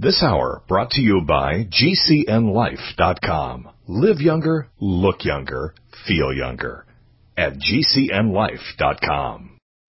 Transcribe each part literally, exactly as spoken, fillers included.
This hour brought to you by G C N life dot com. Live younger, look younger, feel younger at G C N life dot com.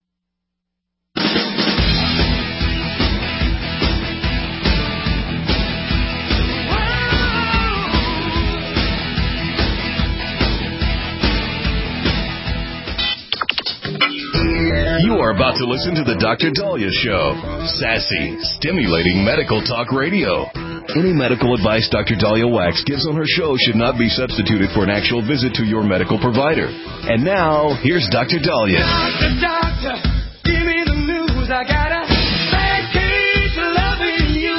You are about to listen to the Doctor Daliah Show. Sassy, stimulating medical talk radio. Any medical advice Doctor Daliah Wax gives on her show should not be substituted for an actual visit to your medical provider. And now, here's Doctor Daliah. Doctor, doctor, give me the news. I got a bad case of loving you.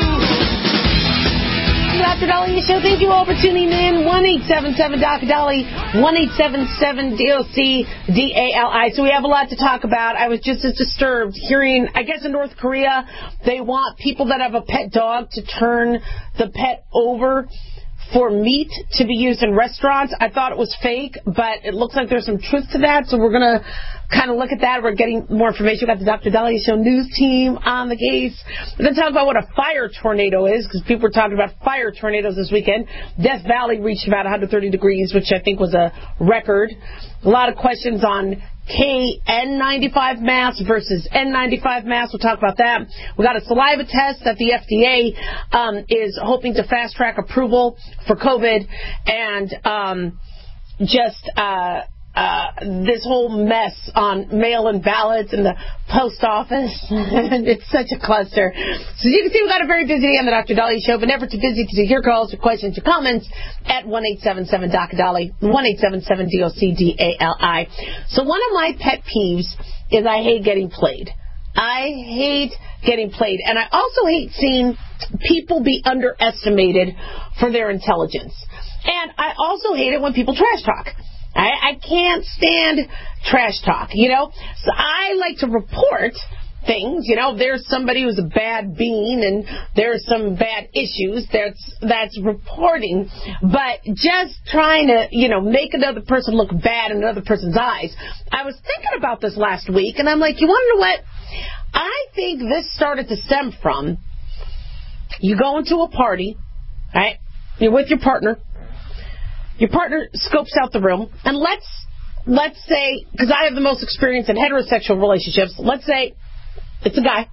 Doctor Daliah Show. Thank you all for tuning in. one eight seven seven Doctor Daliah, one eight seven seven D O C D A L I. So we have a lot to talk about. I was just as disturbed hearing, I guess in North Korea, they want people that have a pet dog to turn the pet over for meat to be used in restaurants. I thought it was fake, but it looks like there's some truth to that, so we're going to kind of look at that. We're getting more information. We've got the Doctor Daliah Show news team on the case. We're going to talk about what a fire tornado is, because people were talking about fire tornadoes this weekend. Death Valley reached about one hundred thirty degrees, which I think was a record. A lot of questions on K N ninety-five masks versus N ninety-five masks. We'll talk about that. We got a saliva test that the F D A um, is hoping to fast-track approval for COVID, and um, just uh, uh, this whole mess on mail-in ballots in the post office. It's such a cluster. So you can see we got a very busy day on the Doctor Daliah Show, but never too busy to take your calls, your questions, your comments at one eight seven seven Doctor Daliah, one eight seven seven D O C D A L I. So one of my pet peeves is I hate getting played. I hate getting played. And I also hate seeing people be underestimated for their intelligence. And I also hate it when people trash talk. I, I can't stand trash talk, you know. So I like to report things, you know. There's somebody who's a bad bean and there's some bad issues. That's that's reporting. But just trying to, you know, make another person look bad in another person's eyes. I was thinking about this last week, and I'm like, you want to know what? I think this started to stem from you go into a party, right? You're with your partner. Your partner scopes out the room, and let's let's say, because I have the most experience in heterosexual relationships, let's say it's a guy.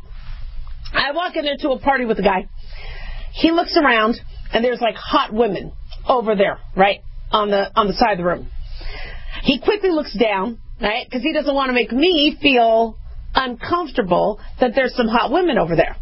I walk in there to a party with a guy. He looks around, and there's like hot women over there, right, on the on the side of the room. He quickly looks down, right, because he doesn't want to make me feel uncomfortable that there's some hot women over there.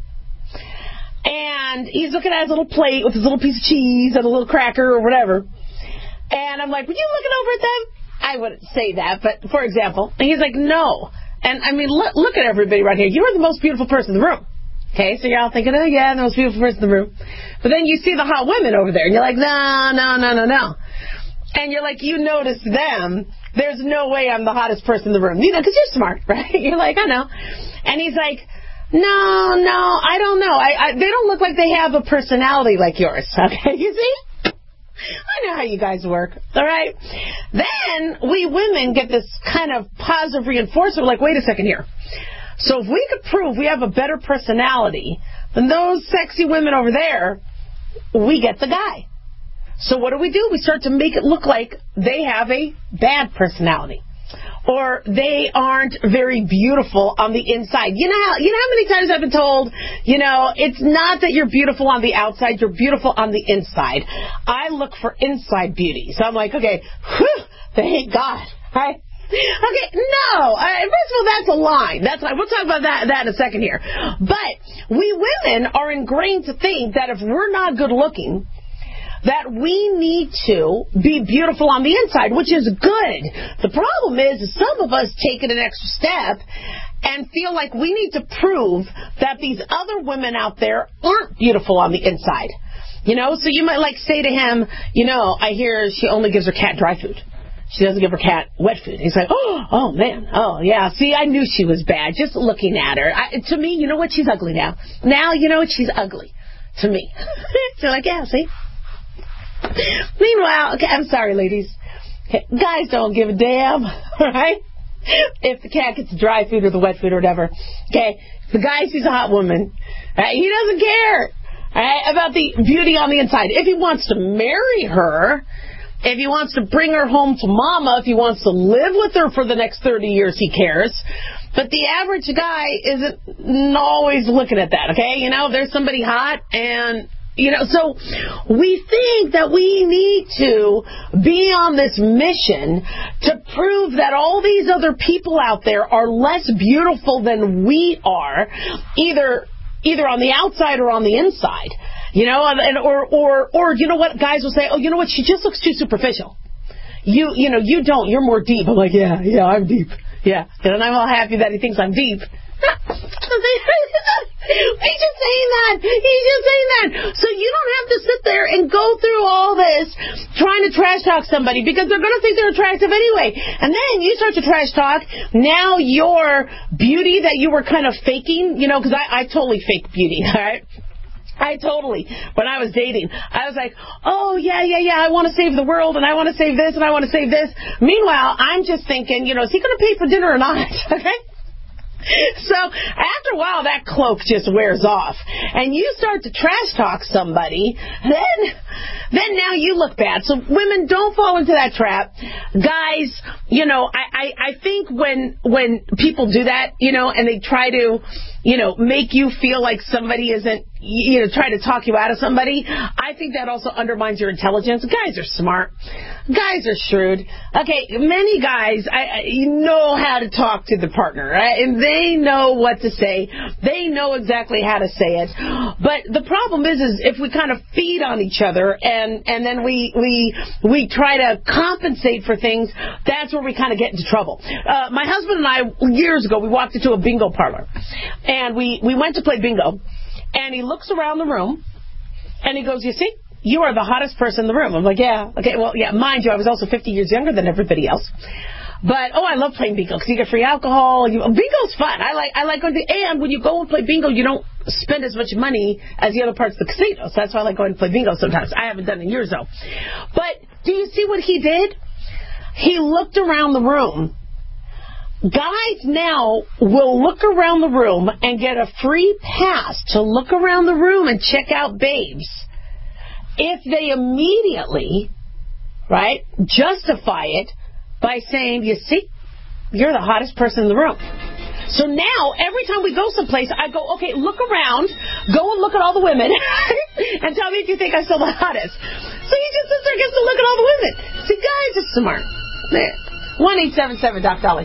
And he's looking at his little plate with his little piece of cheese and a little cracker or whatever. And I'm like, were you looking over at them? I wouldn't say that, but for example. And he's like, no. And I mean, look, look at everybody right here. You are the most beautiful person in the room. Okay, so you're all thinking, oh yeah, the most beautiful person in the room. But then you see the hot women over there, and you're like, no, no, no, no, no. And you're like, you notice them. There's no way I'm the hottest person in the room. You know, because you're smart, right? You're like, I know. And he's like, no, no, I don't know. I, I they don't look like they have a personality like yours. Okay, you see? I know how you guys work, all right? Then we women get this kind of positive reinforcement. We're like, wait a second here. So if we could prove we have a better personality than those sexy women over there, we get the guy. So what do we do? We start to make it look like they have a bad personality. Or they aren't very beautiful on the inside. You know how you know how many times I've been told, you know, it's not that you're beautiful on the outside, you're beautiful on the inside. I look for inside beauty. So I'm like, okay, whew, thank God, right? Okay, no. Uh, first of all, that's a line. That's like, we'll talk about that, that in a second here. But we women are ingrained to think that if we're not good looking, that we need to be beautiful on the inside, which is good. The problem is some of us take it an extra step and feel like we need to prove that these other women out there aren't beautiful on the inside. You know, so you might like say to him, you know, I hear she only gives her cat dry food. She doesn't give her cat wet food. He's like, oh, oh man, oh yeah. See, I knew she was bad just looking at her. I, to me, you know what? She's ugly now. Now, you know what? She's ugly to me. So like, yeah, see? Meanwhile, okay, I'm sorry, ladies. Okay, guys don't give a damn, right? If the cat gets the dry food or the wet food or whatever. Okay, if the guy sees a hot woman, right, he doesn't care. right, about the beauty on the inside. If he wants to marry her, if he wants to bring her home to mama, if he wants to live with her for the next thirty years, he cares. But the average guy isn't always looking at that, okay? You know, there's somebody hot and... You know, so we think that we need to be on this mission to prove that all these other people out there are less beautiful than we are, either either on the outside or on the inside. You know, and or or or you know what, guys will say, oh, you know what, she just looks too superficial. You you know, you don't, you're more deep. I'm like, yeah, yeah, I'm deep. Yeah, and I'm all happy that he thinks I'm deep. He's just saying that. He's just saying that. So you don't have to sit there and go through all this trying to trash talk somebody because they're going to think they're attractive anyway. And then you start to trash talk. Now your beauty that you were kind of faking, you know, because I, I totally fake beauty, all right? I totally, when I was dating, I was like, oh, yeah, yeah, yeah, I want to save the world, and I want to save this, and I want to save this. Meanwhile, I'm just thinking, you know, is he going to pay for dinner or not? Okay? So after a while, that cloak just wears off, and you start to trash talk somebody, then then now you look bad. So women, don't fall into that trap. Guys, you know, I, I, I think when when people do that, you know, and they try to, you know, make you feel like somebody isn't, you know, try to talk you out of somebody, I think that also undermines your intelligence. Guys are smart. Guys are shrewd. Okay, many guys I, I, you know how to talk to the partner, right? And they know what to say. They know exactly how to say it. But the problem is, is if we kind of feed on each other and, and then we, we, we try to compensate for things, that's where we kind of get into trouble. Uh, my husband and I, years ago, we walked into a bingo parlor. And we, we went to play bingo. And he looks around the room, and he goes, you see, you are the hottest person in the room. I'm like, yeah. Okay, well, yeah, mind you, I was also fifty years younger than everybody else. But, oh, I love playing bingo because you get free alcohol. You, bingo's fun. I like I like going to, and when you go and play bingo, you don't spend as much money as the other parts of the casino. So that's why I like going to play bingo sometimes. I haven't done it in years, though. But do you see what he did? He looked around the room. Guys now will look around the room and get a free pass to look around the room and check out babes if they immediately, right, justify it by saying, you see, you're the hottest person in the room. So now, every time we go someplace, I go, okay, look around, go and look at all the women, and tell me if you think I'm still the hottest. So he just sits there and gets to look at all the women. See, guys are smart. There. one eight seven seven Doc Dolly.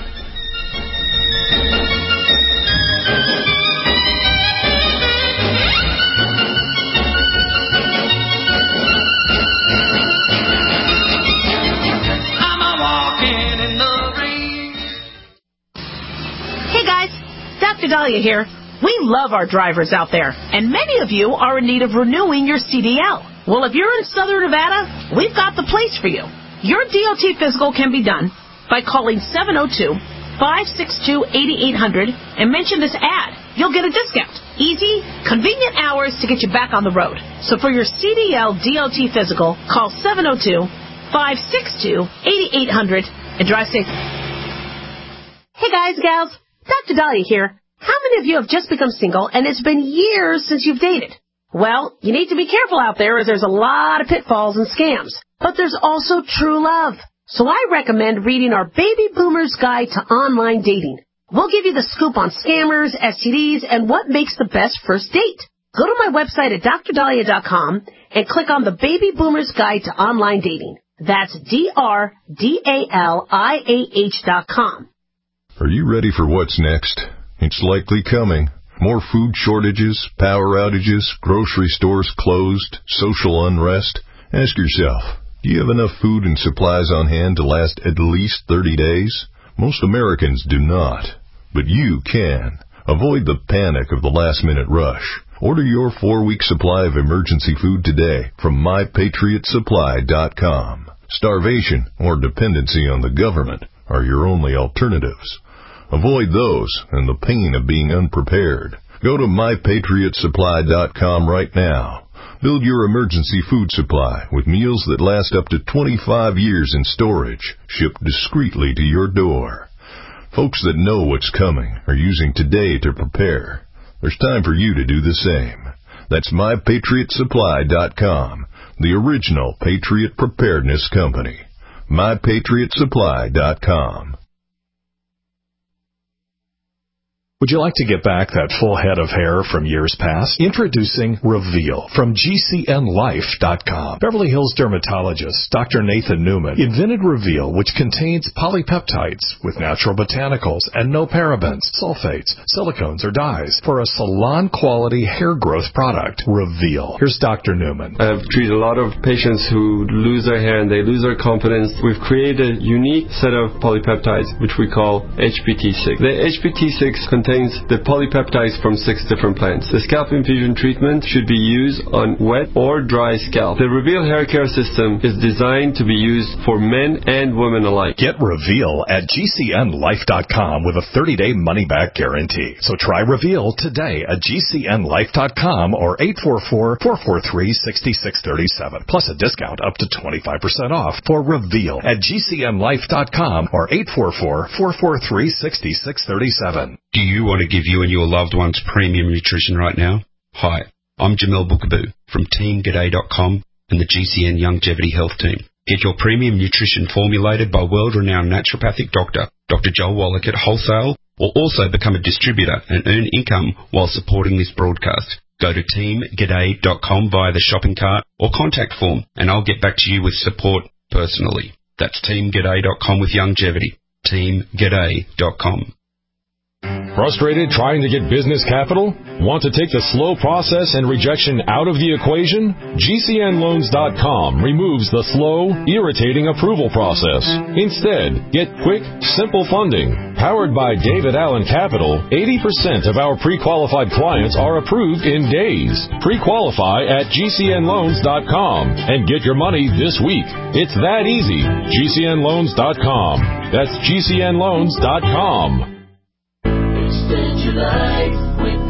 Hey guys, Doctor Dahlia here. We love our drivers out there, and many of you are in need of renewing your C D L. Well, if you're in Southern Nevada, we've got the place for you. Your D O T physical can be done by calling seven oh two, five six two, eight eight hundred and mention this ad. You'll get a discount. Easy, convenient hours to get you back on the road. So for your C D L D O T physical, call seven oh two, five six two, eight eight hundred and drive safe. Hey guys, gals, Doctor Dahlia here. How many of you have just become single and it's been years since you've dated? Well, you need to be careful out there as there's a lot of pitfalls and scams. But there's also true love. So I recommend reading our Baby Boomer's Guide to Online Dating. We'll give you the scoop on scammers, S T Ds, and what makes the best first date. Go to my website at dr dahlia dot com and click on the Baby Boomer's Guide to Online Dating. That's D R D A L I A H dot com. Are you ready for what's next? It's likely coming. More food shortages, power outages, grocery stores closed, social unrest. Ask yourself, do you have enough food and supplies on hand to last at least thirty days? Most Americans do not, but you can. Avoid the panic of the last-minute rush. Order your four-week supply of emergency food today from my patriot supply dot com. Starvation or dependency on the government are your only alternatives. Avoid those and the pain of being unprepared. Go to my patriot supply dot com right now. Build your emergency food supply with meals that last up to twenty-five years in storage, shipped discreetly to your door. Folks that know what's coming are using today to prepare. There's time for you to do the same. That's my patriot supply dot com, the original Patriot Preparedness Company. my patriot supply dot com. Would you like to get back that full head of hair from years past? Introducing Reveal from G C N life dot com. Beverly Hills dermatologist Doctor Nathan Newman invented Reveal, which contains polypeptides with natural botanicals and no parabens, sulfates, silicones, or dyes for a salon-quality hair growth product. Reveal. Here's Doctor Newman. I've treated a lot of patients who lose their hair and they lose their confidence. We've created a unique set of polypeptides, which we call H P T six. The H P T six contains the polypeptides from six different plants. The scalp infusion treatment should be used on wet or dry scalp. The Reveal hair care system is designed to be used for men and women alike. Get Reveal at G C N life dot com with a thirty-day money-back guarantee. So try Reveal today at G C N life dot com or eight four four, four four three, six six three seven. Plus a discount up to twenty-five percent off for Reveal at G C N life dot com or eight four four, four four three, six six three seven. Do you want to give you and your loved ones premium nutrition right now? Hi, I'm Jamel Bookaboo from Team G'day dot com and the G C N Longevity Health Team. Get your premium nutrition formulated by world-renowned naturopathic doctor, Doctor Joel Wallach at wholesale, or also become a distributor and earn income while supporting this broadcast. Go to Team G'day dot com via the shopping cart or contact form, and I'll get back to you with support personally. That's Team G'day dot com with longevity. Team G'day dot com. Frustrated trying to get business capital? Want to take the slow process and rejection out of the equation? G C N loans dot com removes the slow, irritating approval process. Instead, get quick, simple funding. Powered by David Allen Capital, eighty percent of our pre-qualified clients are approved in days. Pre-qualify at G C N loans dot com and get your money this week. It's that easy. G C N loans dot com. That's G C N loans dot com. Extend your life with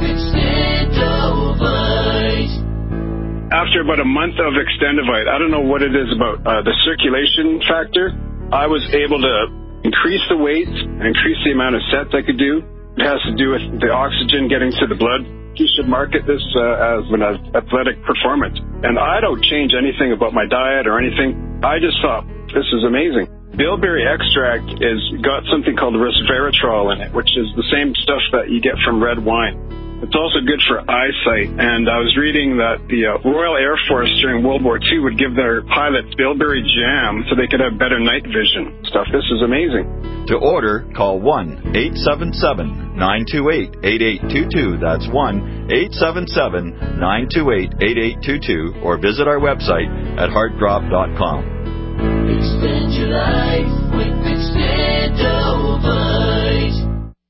Extendovite. After about a month of Extendovite, I don't know what it is about uh, the circulation factor, I was able to increase the weight and increase the amount of sets I could do. It has to do with the oxygen getting to the blood. You should market this uh, as an athletic performance. And I don't change anything about my diet or anything. I just thought, this is amazing. Bilberry extract is got something called resveratrol in it, which is the same stuff that you get from red wine. It's also good for eyesight. And I was reading that the uh, Royal Air Force during World War Two would give their pilots Bilberry jam so they could have better night vision stuff. This is amazing. To order, call one eight seven seven, nine two eight, eight eight two two. That's one eight seven seven, nine two eight, eight eight two two. Or visit our website at heart drop dot com. Extend your life with Extendovite.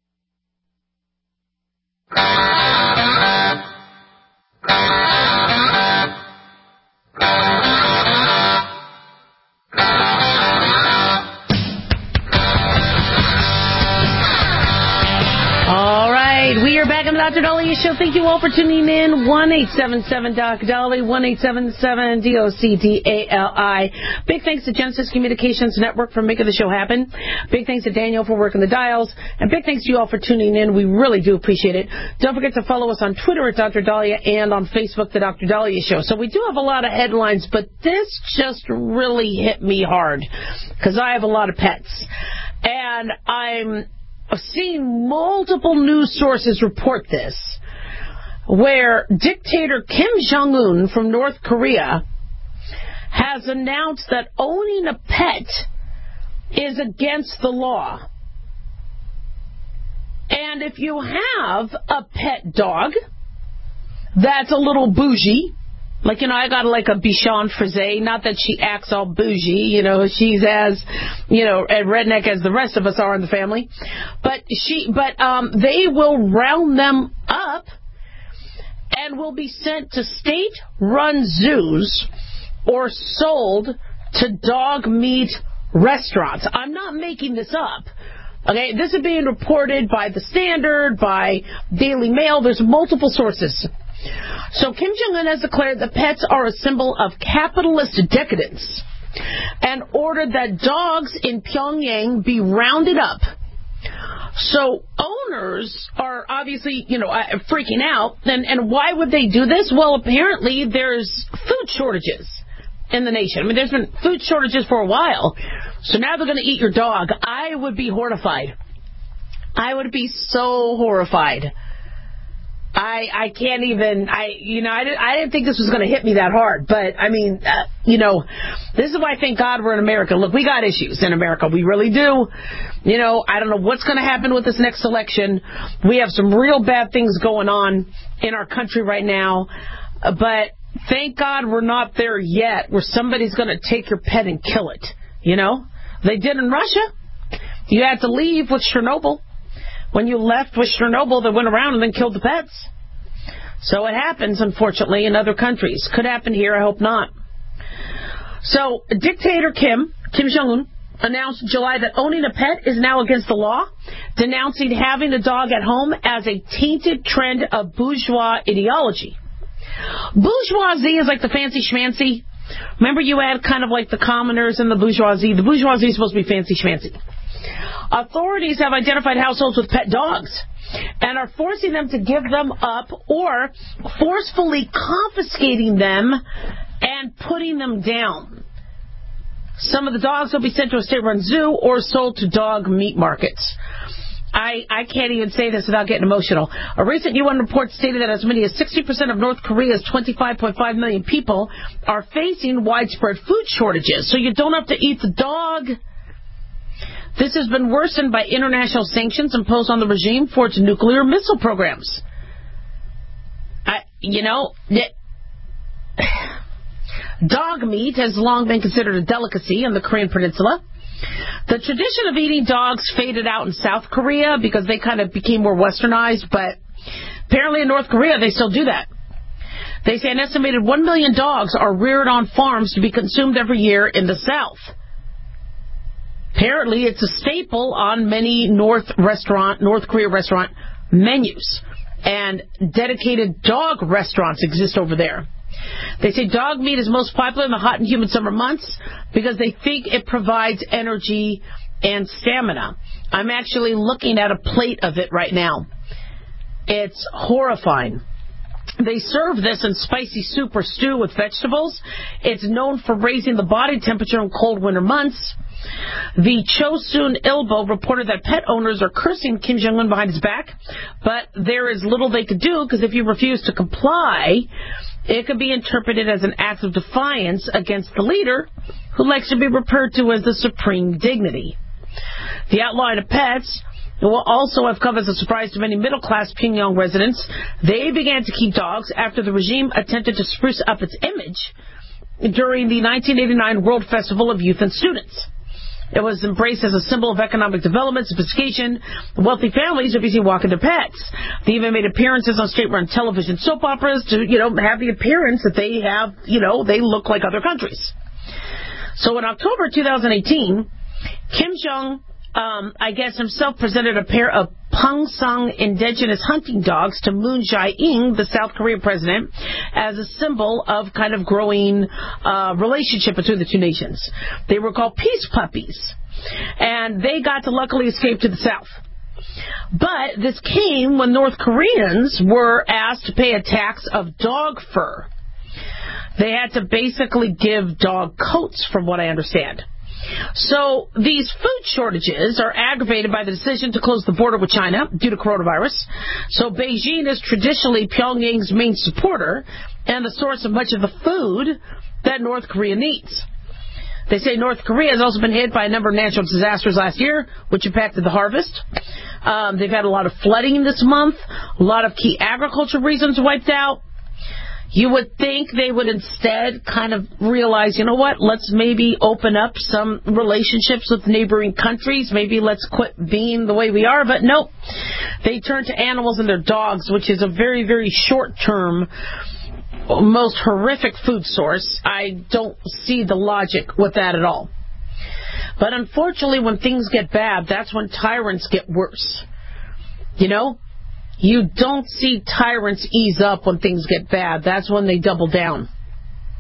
All right, we are back on the Doctor Dahlia Show. Thank you all for tuning in. one eight seven seven Doc Dolly, one eight seven seven D O C D A L I. Big thanks to Genesis Communications Network for making the show happen. Big thanks to Daniel for working the dials. And big thanks to you all for tuning in. We really do appreciate it. Don't forget to follow us on Twitter at Doctor Dahlia and on Facebook, The Doctor Dahlia Show. So we do have a lot of headlines, but this just really hit me hard because I have a lot of pets. And I'm seeing multiple news sources report this, where dictator Kim Jong-un from North Korea has announced that owning a pet is against the law. And if you have a pet dog that's a little bougie, like, you know, I got like a Bichon Frise, not that she acts all bougie, you know, she's as, you know, a redneck as the rest of us are in the family. But she, but um, they will round them up and will be sent to state-run zoos or sold to dog meat restaurants. I'm not making this up. Okay, this is being reported by The Standard, by Daily Mail. There's multiple sources. So Kim Jong-un has declared that pets are a symbol of capitalist decadence and ordered that dogs in Pyongyang be rounded up So owners are obviously, you know, freaking out. And, and why would they do this? Well, apparently there's food shortages in the nation. I mean, there's been food shortages for a while. So now they're going to eat your dog. I would be horrified. I would be so horrified. I I can't even, I you know, I didn't, I didn't think this was going to hit me that hard. But, I mean, uh, you know, this is why I thank God we're in America. Look, we got issues in America. We really do. You know, I don't know what's going to happen with this next election. We have some real bad things going on in our country right now. But thank God we're not there yet where somebody's going to take your pet and kill it. You know? They did in Russia. You had to leave with Chernobyl. When you left with Chernobyl, they went around and then killed the pets. So it happens, unfortunately, in other countries. Could happen here, I hope not. So, dictator Kim, Kim Jong-un, announced in July that owning a pet is now against the law, denouncing having a dog at home as a tainted trend of bourgeois ideology. Bourgeoisie is like the fancy schmancy. Remember you had kind of like the commoners and the bourgeoisie. The bourgeoisie is supposed to be fancy schmancy. Authorities have identified households with pet dogs and are forcing them to give them up or forcefully confiscating them and putting them down. Some of the dogs will be sent to a state-run zoo or sold to dog meat markets. I, I can't even say this without getting emotional. A recent U N report stated that as many as sixty percent of North Korea's twenty-five point five million people are facing widespread food shortages, so you don't have to eat the dog. This has been worsened by international sanctions imposed on the regime for its nuclear missile programs. I, you know, it, dog meat has long been considered a delicacy in the Korean peninsula. The tradition of eating dogs faded out in South Korea because they kind of became more westernized, but apparently in North Korea they still do that. They say an estimated one million dogs are reared on farms to be consumed every year in the South. Apparently, it's a staple on many North restaurant, North Korea restaurant menus, and dedicated dog restaurants exist over there. They say dog meat is most popular in the hot and humid summer months because they think it provides energy and stamina. I'm actually looking at a plate of it right now. It's horrifying. They serve this in spicy soup or stew with vegetables. It's known for raising the body temperature in cold winter months. The Chosun Ilbo reported that pet owners are cursing Kim Jong-un behind his back, but there is little they could do because if you refuse to comply, it could be interpreted as an act of defiance against the leader, who likes to be referred to as the supreme dignity. The outlawing of pets will also have come as a surprise to many middle-class Pyongyang residents. They began to keep dogs after the regime attempted to spruce up its image during the nineteen eighty-nine World Festival of Youth and Students. It was embraced as a symbol of economic development, sophistication. Wealthy families are busy walking their pets. They even made appearances on state-run television soap operas to, you know, have the appearance that they have, you know, they look like other countries. So in October twenty eighteen, Kim Jong, um, I guess himself presented a pair of Pungsang indigenous hunting dogs to Moon Jae-in, the South Korean president, as a symbol of kind of growing uh, relationship between the two nations. They were called peace puppies, and they got to luckily escape to the south. But this came when North Koreans were asked to pay a tax of dog fur. They had to basically give dog coats, from what I understand. So these food shortages are aggravated by the decision to close the border with China due to coronavirus. So Beijing is traditionally Pyongyang's main supporter and the source of much of the food that North Korea needs. They say North Korea has also been hit by a number of natural disasters last year, which impacted the harvest. Um, they've had a lot of flooding this month, a lot of key agriculture regions wiped out. You would think they would instead kind of realize, you know what, let's maybe open up some relationships with neighboring countries. Maybe let's quit being the way we are. But nope, they turn to animals and their dogs, which is a very, very short-term, most horrific food source. I don't see the logic with that at all. But unfortunately, when things get bad, that's when tyrants get worse. You know? You don't see tyrants ease up when things get bad. That's when they double down.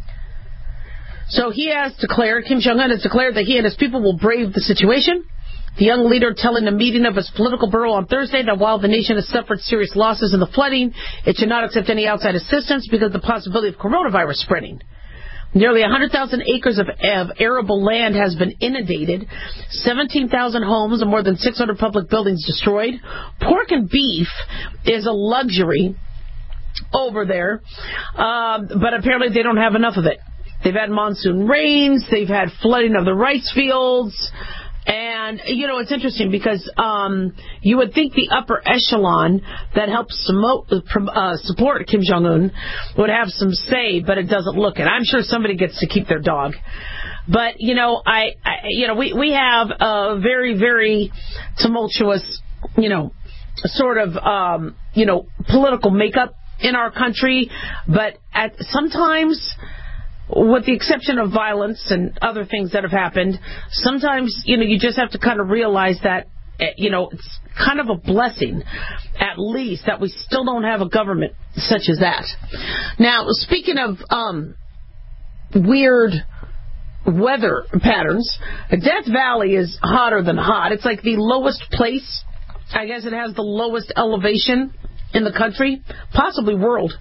So he has declared, Kim Jong-un has declared that he and his people will brave the situation. The young leader telling a meeting of his political bureau on Thursday that while the nation has suffered serious losses in the flooding, it should not accept any outside assistance because of the possibility of coronavirus spreading. Nearly one hundred thousand acres of, of arable land has been inundated, seventeen thousand homes and more than six hundred public buildings destroyed. Pork and beef is a luxury over there, um, but apparently they don't have enough of it. They've had monsoon rains, they've had flooding of the rice fields, and, you know, it's interesting because um, you would think the upper echelon that helps uh, support Kim Jong-un would have some say, but it doesn't look it. I'm sure somebody gets to keep their dog. But, you know, I, I you know, we, we have a very, very tumultuous, you know, sort of, um, you know, political makeup in our country, but at sometimes, with the exception of violence and other things that have happened, sometimes, you know, you just have to kind of realize that, you know, it's kind of a blessing, at least, that we still don't have a government such as that. Now, speaking of um, weird weather patterns, Death Valley is hotter than hot. It's like the lowest place. I guess it has the lowest elevation in the country, possibly world.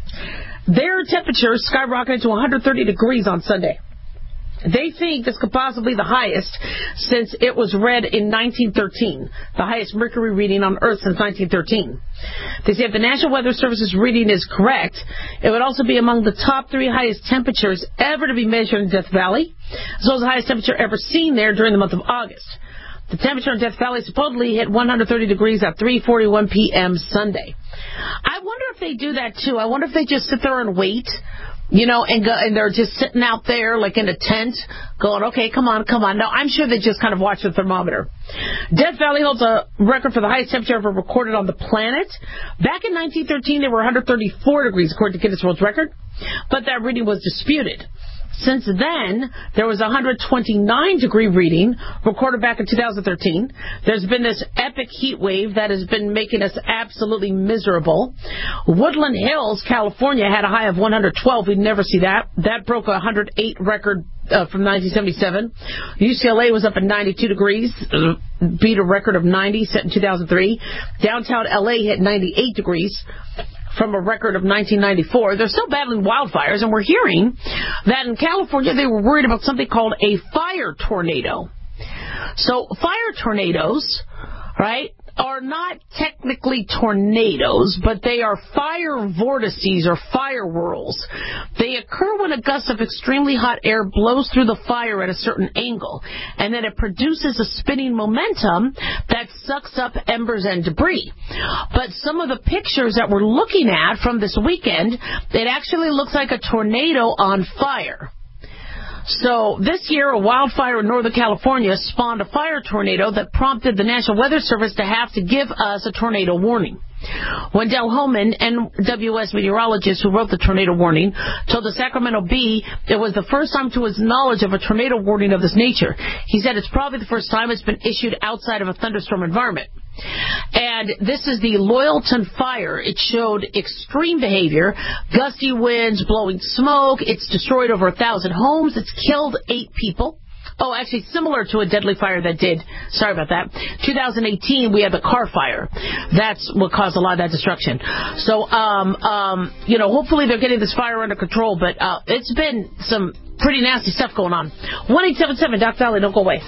Their temperature skyrocketed to one hundred thirty degrees on Sunday. They think this could possibly be the highest since it was read in nineteen thirteen, the highest mercury reading on Earth since nineteen thirteen. They say if the National Weather Service's reading is correct, it would also be among the top three highest temperatures ever to be measured in Death Valley, as well as the highest temperature ever seen there during the month of August. The temperature in Death Valley supposedly hit one hundred thirty degrees at three forty-one p.m. Sunday. I wonder if they do that, too. I wonder if they just sit there and wait, you know, and go, and they're just sitting out there like in a tent going, okay, come on, come on. No, I'm sure they just kind of watch the thermometer. Death Valley holds a record for the highest temperature ever recorded on the planet. Back in nineteen thirteen, they were one hundred thirty-four degrees, according to Guinness World Record, but that reading was disputed. Since then, there was a one hundred twenty-nine degree reading recorded back in two thousand thirteen. There's been this epic heat wave that has been making us absolutely miserable. Woodland Hills, California, had a high of one hundred twelve. We'd never see that. That broke a one hundred eight record uh, from nineteen seventy-seven. U C L A was up at ninety-two degrees, uh, beat a record of ninety set in two thousand three. Downtown L A hit ninety-eight degrees. From a record of nineteen ninety-four. They're still battling wildfires, and we're hearing that in California they were worried about something called a fire tornado. So fire tornadoes, right, are not technically tornadoes, but they are fire vortices or fire whirls. They occur when a gust of extremely hot air blows through the fire at a certain angle, and then it produces a spinning momentum that sucks up embers and debris. But some of the pictures that we're looking at from this weekend, it actually looks like a tornado on fire. So this year, a wildfire in Northern California spawned a fire tornado that prompted the National Weather Service to have to give us a tornado warning. Wendell Holman, N W S meteorologist who wrote the tornado warning, told the Sacramento Bee it was the first time to his knowledge of a tornado warning of this nature. He said it's probably the first time it's been issued outside of a thunderstorm environment. And this is the Loyalton fire. It showed extreme behavior, gusty winds, blowing smoke. It's destroyed over a thousand homes. It's killed eight people. Oh, actually, similar to a deadly fire that did, sorry about that, two thousand eighteen, we had the Carr Fire. That's what caused a lot of that destruction. So, um, um, you know, hopefully they're getting this fire under control, but uh, it's been some pretty nasty stuff going on. one eight seven seven, Doc Valley, don't go away.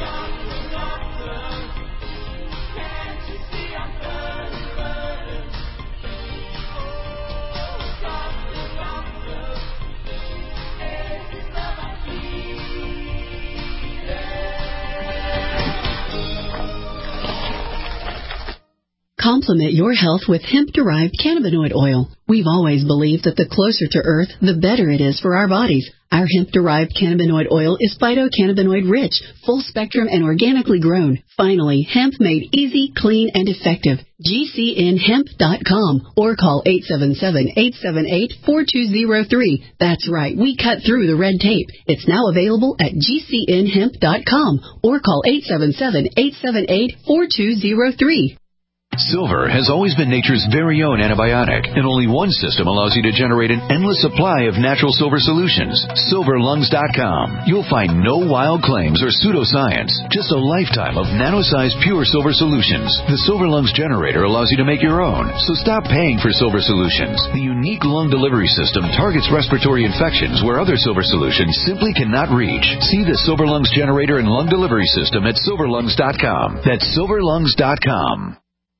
Complement your health with hemp-derived cannabinoid oil. We've always believed that the closer to Earth, the better it is for our bodies. Our hemp-derived cannabinoid oil is phytocannabinoid-rich, full-spectrum, and organically grown. Finally, hemp made easy, clean, and effective. G C N hemp dot com or call eight seven seven, eight seven eight, four two zero three. That's right, we cut through the red tape. It's now available at G C N hemp dot com or call eight seven seven, eight seven eight, four two zero three. Silver has always been nature's very own antibiotic, and only one system allows you to generate an endless supply of natural silver solutions. silver lungs dot com. You'll find no wild claims or pseudoscience, just a lifetime of nano-sized pure silver solutions. The Silver Lungs generator allows you to make your own, so stop paying for silver solutions. The unique lung delivery system targets respiratory infections where other silver solutions simply cannot reach. See the Silver Lungs generator and lung delivery system at silver lungs dot com. That's silver lungs dot com.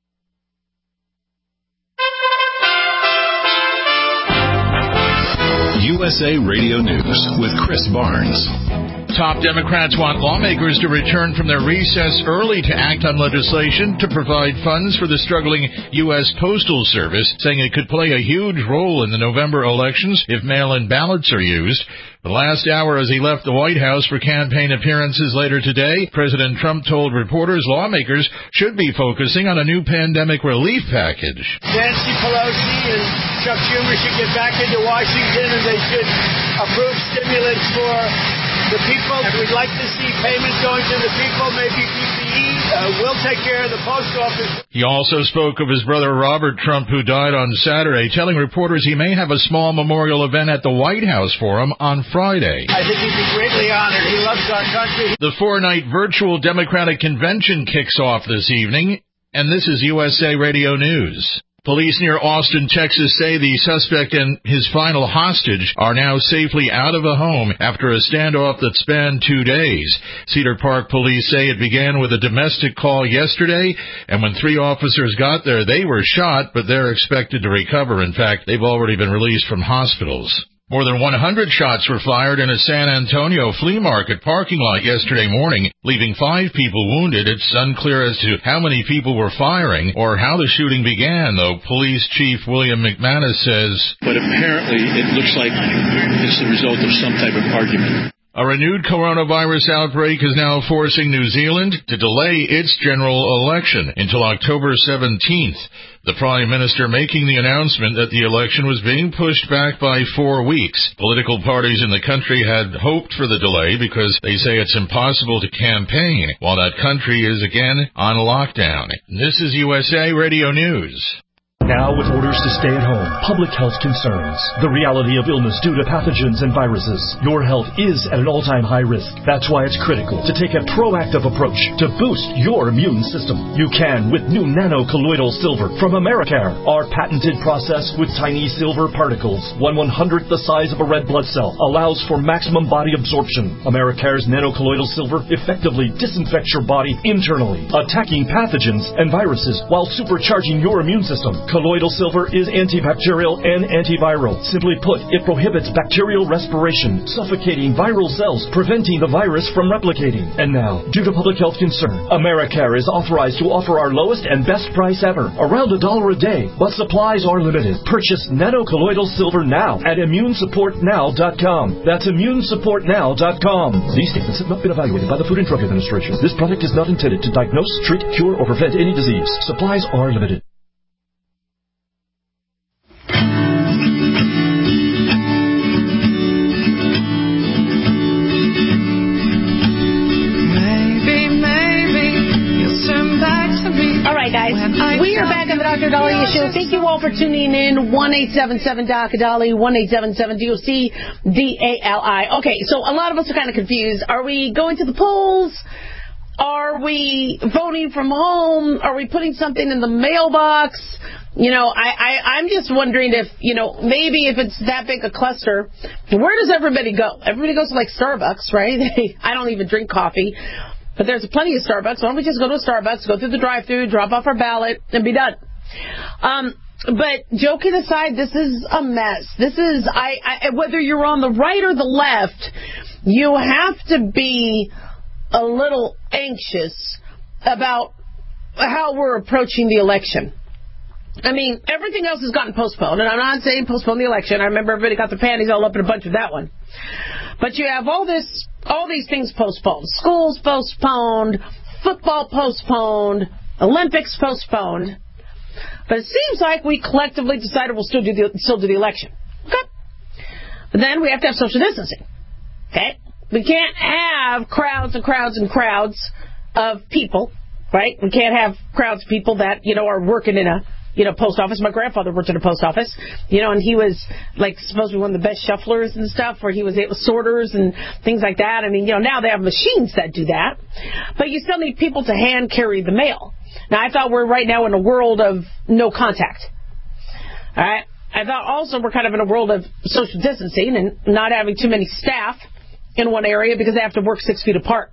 U S A Radio News with Chris Barnes. Top Democrats want lawmakers to return from their recess early to act on legislation to provide funds for the struggling U S Postal Service, saying it could play a huge role in the November elections if mail-in ballots are used. The last hour as he left the White House for campaign appearances later today, President Trump told reporters lawmakers should be focusing on a new pandemic relief package. Nancy Pelosi and Chuck Schumer should get back into Washington and they should approve stimulus for the people. We'd like to see payment going to the people, maybe P P E. Uh, we'll take care of the post office. He also spoke of his brother Robert Trump, who died on Saturday, telling reporters he may have a small memorial event at the White House for him on Friday. I think he'd be greatly honored. He loves our country. The four-night virtual Democratic convention kicks off this evening, and this is U S A Radio News. Police near Austin, Texas say the suspect and his final hostage are now safely out of a home after a standoff that spanned two days. Cedar Park police say it began with a domestic call yesterday, and when three officers got there, they were shot, but they're expected to recover. In fact, they've already been released from hospitals. More than one hundred shots were fired in a San Antonio flea market parking lot yesterday morning, leaving five people wounded. It's unclear as to how many people were firing or how the shooting began, though Police Chief William McManus says, But apparently it looks like it's the result of some type of argument. A renewed coronavirus outbreak is now forcing New Zealand to delay its general election until October seventeenth. The Prime Minister making the announcement that the election was being pushed back by four weeks. Political parties in the country had hoped for the delay because they say it's impossible to campaign while that country is again on lockdown. This is U S A Radio News. Now with orders to stay at home, public health concerns, the reality of illness due to pathogens and viruses, your health is at an all-time high risk. That's why it's critical to take a proactive approach to boost your immune system. You can with new nano-colloidal silver from Americare. Our patented process with tiny silver particles, one one-hundredth the size of a red blood cell, allows for maximum body absorption. Americare's nano-colloidal silver effectively disinfects your body internally, attacking pathogens and viruses while supercharging your immune system. Colloidal silver is antibacterial and antiviral. Simply put, it prohibits bacterial respiration, suffocating viral cells, preventing the virus from replicating. And now, due to public health concern, Americare is authorized to offer our lowest and best price ever, around a dollar a day, but supplies are limited. Purchase nano-colloidal silver now at immune support now dot com. That's immune support now dot com. These statements have not been evaluated by the Food and Drug Administration. This product is not intended to diagnose, treat, cure, or prevent any disease. Supplies are limited. Guys, we are back on the Doctor Dahlia Show. Thank you all for tuning in. one eight seven seven Doctor Dahlia, one eight seven seven D O C D A L I. Okay, so a lot of us are kind of confused. Are we going to the polls? Are we voting from home? Are we putting something in the mailbox? You know, I, I, I'm just wondering if, you know, maybe if it's that big a cluster, where does everybody go? Everybody goes to, like, Starbucks, right? I don't even drink coffee. But there's plenty of Starbucks. Why don't we just go to a Starbucks, go through the drive-thru, drop off our ballot, and be done? Um, but joking aside, this is a mess. This is, I, I, whether you're on the right or the left, you have to be a little anxious about how we're approaching the election. I mean, everything else has gotten postponed, and I'm not saying postpone the election. I remember everybody got their panties all up in a bunch with that one. But you have all this, all these things postponed. Schools postponed, football postponed, Olympics postponed. But it seems like we collectively decided we'll still do the, still do the election. Okay. But then we have to have social distancing. Okay. We can't have crowds and crowds and crowds of people right? We can't have crowds of people that, you know, are working in a, you know, post office. My grandfather worked in a post office, you know, and he was, like, supposed to be one of the best shufflers and stuff, where he was able, sorters and things like that. I mean, you know, now they have machines that do that. But you still need people to hand carry the mail. Now, I thought we're right now in a world of no contact. All right? I thought also we're kind of in a world of social distancing and not having too many staff in one area because they have to work six feet apart.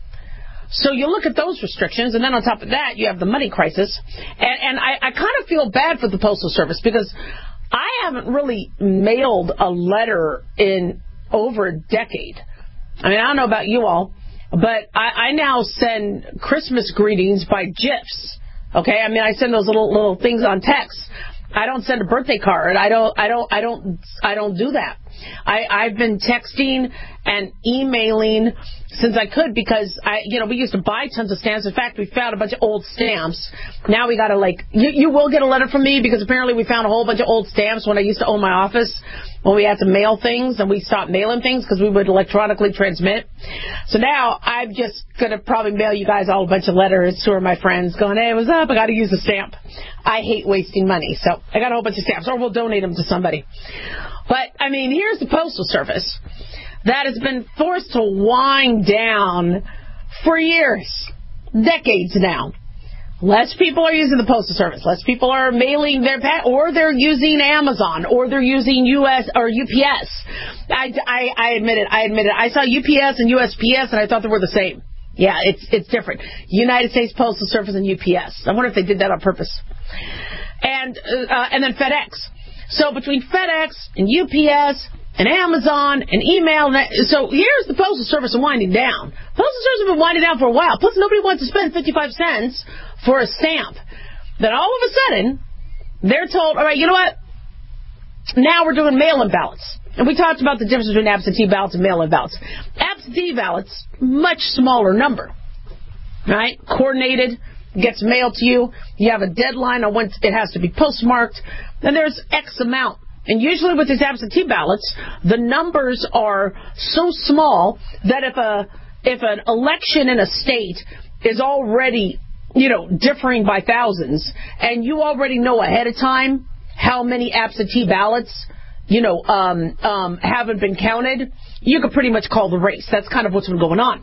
So you look at those restrictions, and then on top of that, you have the money crisis. And, and I, I kind of feel bad for the Postal Service because I haven't really mailed a letter in over a decade. I mean, I don't know about you all, but I, I now send Christmas greetings by GIFs. Okay? I mean, I send those little little things on text. I don't send a birthday card. I don't. I don't. I don't. I don't do that. I, I've been texting and emailing since I could because I, you know, we used to buy tons of stamps. In fact, we found a bunch of old stamps. Now we got to like, you, you will get a letter from me because apparently we found a whole bunch of old stamps when I used to own my office when we had to mail things and we stopped mailing things because we would electronically transmit. So now I'm just going to probably mail you guys all a bunch of letters who are my friends going, hey, what's up? I got to use a stamp. I hate wasting money. So I got a whole bunch of stamps or we'll donate them to somebody. But, I mean, here's the Postal Service that has been forced to wind down for years, decades now. Less people are using the Postal Service. Less people are mailing their pet, or they're using Amazon, or they're using U S or U P S. I, I, I admit it. I admit it. I saw U P S and U S P S, and I thought they were the same. Yeah, it's it's different. United States Postal Service and U P S. I wonder if they did that on purpose. And uh, and then FedEx. So between FedEx and U P S and Amazon and email, and so here's the Postal Service winding down. Postal Service has been winding down for a while. Plus, nobody wants to spend fifty-five cents for a stamp. Then all of a sudden, they're told, all right, you know what? Now we're doing mail-in ballots. And we talked about the difference between absentee ballots and mail-in ballots. Absentee ballots, much smaller number, right? Coordinated, gets mailed to you. You have a deadline on when it has to be postmarked. Then there's X amount. And usually with these absentee ballots, the numbers are so small that if a if an election in a state is already, you know, differing by thousands, and you already know ahead of time how many absentee ballots, you know, um, um, haven't been counted, you could pretty much call the race. That's kind of what's been going on.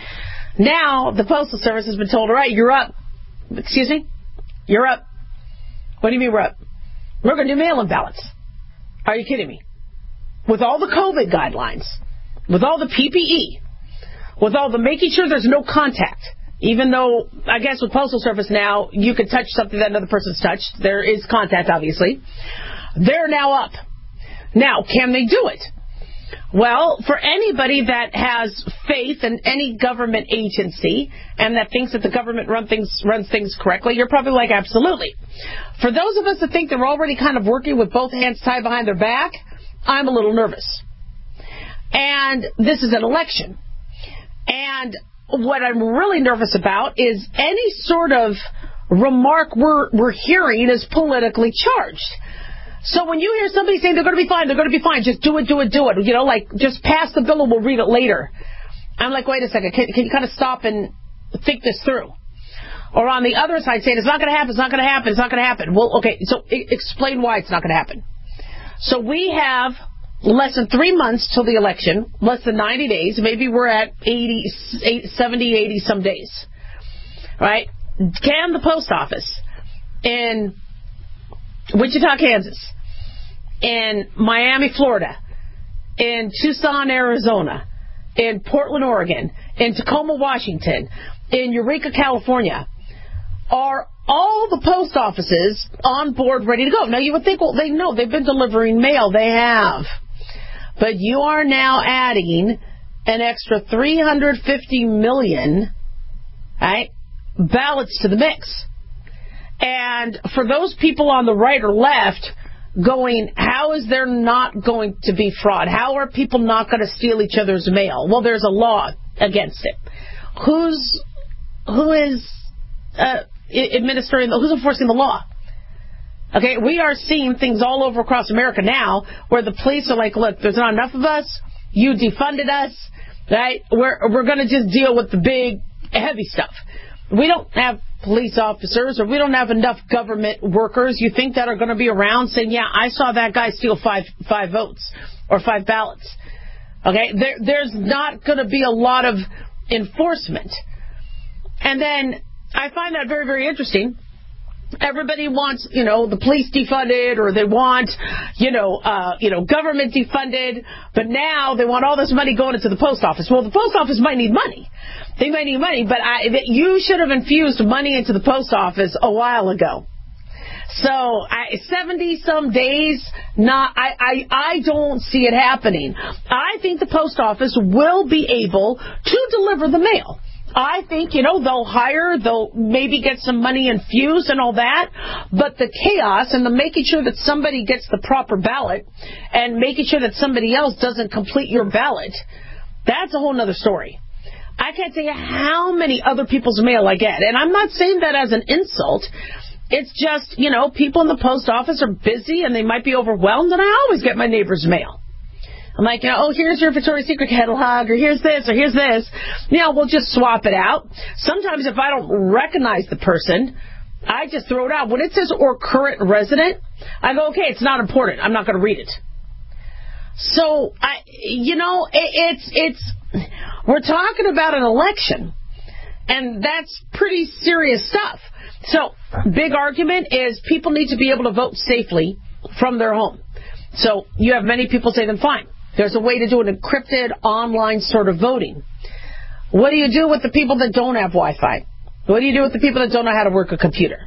Now, the Postal Service has been told, all right, you're up. Excuse me? You're up. What do you mean we're up? We're going to do mail-in ballots. Are you kidding me? With all the COVID guidelines, with all the P P E, with all the making sure there's no contact, even though, I guess with Postal Service now, you can touch something that another person's touched. There is contact, obviously. They're now up. Now, can they do it? Well, for anybody that has faith in any government agency and that thinks that the government run things, runs things correctly, you're probably like, absolutely. For those of us that think they're already kind of working with both hands tied behind their back, I'm a little nervous. And this is an election. And what I'm really nervous about is any sort of remark we're, we're hearing is politically charged. So when you hear somebody saying they're going to be fine, they're going to be fine, just do it, do it, do it. You know, like, just pass the bill and we'll read it later. I'm like, wait a second, can, can you kind of stop and think this through? Or on the other side saying, it's not going to happen, it's not going to happen, it's not going to happen. Well, okay, so I- explain why it's not going to happen. So we have less than three months till the election, less than ninety days. Maybe we're at eighty, seventy, eighty some days. Right? Can the post office in Wichita, Kansas, in Miami, Florida, in Tucson, Arizona, in Portland, Oregon, in Tacoma, Washington, in Eureka, California, are all the post offices on board ready to go? Now, you would think, well, they know. They've been delivering mail. They have. But you are now adding an extra three hundred fifty million, right, ballots to the mix. And for those people on the right or left going, how is there not going to be fraud? How are people not going to steal each other's mail? Well, there's a law against it. Who's, who is uh, administering, the, who's enforcing the law? Okay, we are seeing things all over across America now where the police are like, look, there's not enough of us. You defunded us, right? We're, we're going to just deal with the big, heavy stuff. we don't have police officers or we don't have enough government workers, you think, that are going to be around saying, yeah, I saw that guy steal five five votes or five ballots. Okay, there, there's not going to be a lot of enforcement. And then I find that very, very interesting. Everybody wants, you know, the police defunded, or they want, you know, uh, you know, government defunded, but now they want all this money going into the post office. Well, the post office might need money. They might need money, but I, you should have infused money into the post office a while ago. So, I, seventy-some days, not, I, I, I don't see it happening. I think the post office will be able to deliver the mail. I think, you know, they'll hire, they'll maybe get some money infused and all that, but the chaos and the making sure that somebody gets the proper ballot and making sure that somebody else doesn't complete your ballot, that's a whole other story. I can't tell you how many other people's mail I get, and I'm not saying that as an insult. It's just, you know, people in the post office are busy and they might be overwhelmed, and I always get my neighbor's mail. I'm like, you know, oh, here's your Victoria's Secret catalog, or here's this, or here's this. You know, we'll just swap it out. Sometimes if I don't recognize the person, I just throw it out. When it says or current resident, I go, okay, it's not important. I'm not going to read it. So, I, you know, it, it's, it's, we're talking about an election, and that's pretty serious stuff. So, big argument is people need to be able to vote safely from their home. So, you have many people say, then fine. There's a way to do an encrypted online sort of voting. What do you do with the people that don't have Wi-Fi? What do you do with the people that don't know how to work a computer?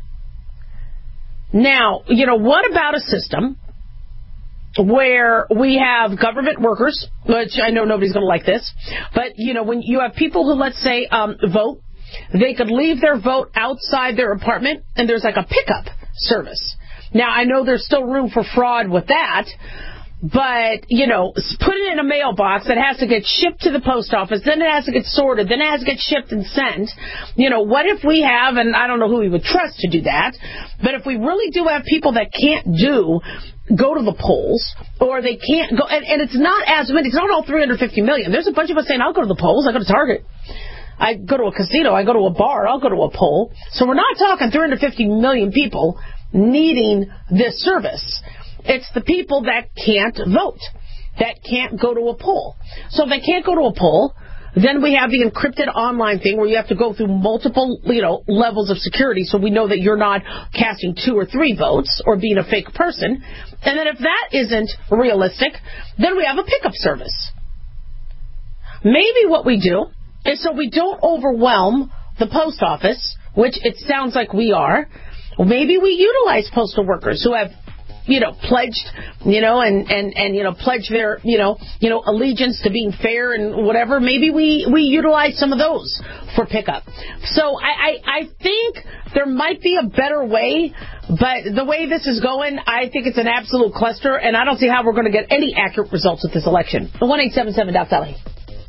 Now, you know, what about a system where we have government workers, which I know nobody's going to like this, but, you know, when you have people who, let's say, um, vote, they could leave their vote outside their apartment, and there's like a pickup service. Now, I know there's still room for fraud with that, but, you know, put it in a mailbox that has to get shipped to the post office, then it has to get sorted, then it has to get shipped and sent. You know, what if we have, and I don't know who we would trust to do that, but if we really do have people that can't do, go to the polls, or they can't go, and, and it's not as many, it's not all three hundred fifty million. There's a bunch of us saying, I'll go to the polls, I'll go to Target. I go to a casino, I go to a bar, I'll go to a poll. So we're not talking three hundred fifty million people needing this service. It's the people that can't vote, that can't go to a poll. So if they can't go to a poll, then we have the encrypted online thing where you have to go through multiple, you know, levels of security so we know that you're not casting two or three votes or being a fake person. And then if that isn't realistic, then we have a pickup service. Maybe what we do is, so we don't overwhelm the post office, which it sounds like we are, maybe we utilize postal workers who have, you know, pledged, you know, and, and, and, you know, pledged their, you know, you know, allegiance to being fair and whatever. Maybe we, we utilize some of those for pickup. So I, I, I think there might be a better way, but the way this is going, I think it's an absolute cluster, and I don't see how we're going to get any accurate results with this election. one eight seven seven Doc Dolly.